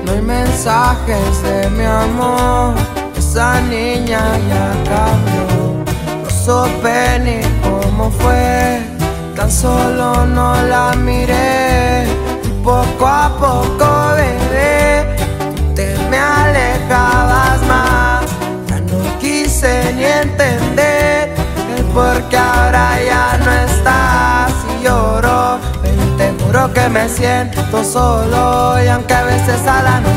no hay mensajes de mi amor. Esa niña ya cambió, no supe ni cómo fue, tan solo no la miré. Poco a poco, bebé, tú te me alejabas más. Ya no quise ni entender el por qué ahora ya no estás. Y lloro, pero te juro que me siento solo, y aunque a veces a la noche